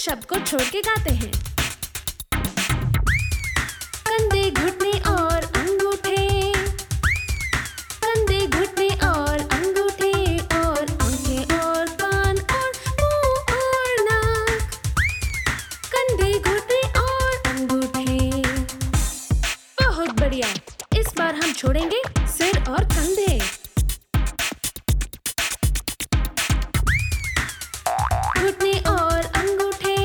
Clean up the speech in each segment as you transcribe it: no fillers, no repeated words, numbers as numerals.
शब्द को छोड़ के गाते हैं। कंधे, घुटने और अंगूठे, कंधे, घुटने और अंगूठे, और आंखें और कान और मुंह और नाक। कंधे, घुटने और अंगूठे। बहुत बढ़िया। इस बार हम छोड़ेंगे सिर और कंधे। घुटने और अंगूठे,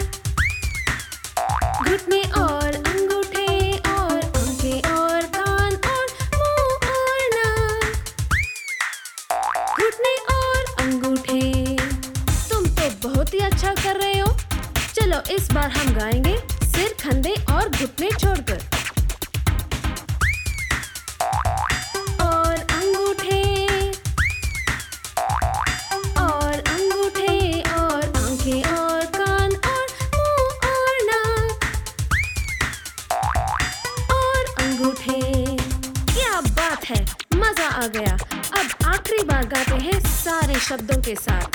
घुटने और अंगूठे, और आंखें और कान और मुंह और नाक। घुटने और अंगूठे। तुम तो बहुत ही अच्छा कर रहे हो। चलो इस बार हम गाएंगे सिर, कंधे और घुटने छोड़कर। और अंगूठे, और अंगूठे, और आंखें और कान और मुंह और नाक। और अंगूठे। क्या बात है, मजा आ गया। अब आखिरी बार गाते हैं सारे शब्दों के साथ।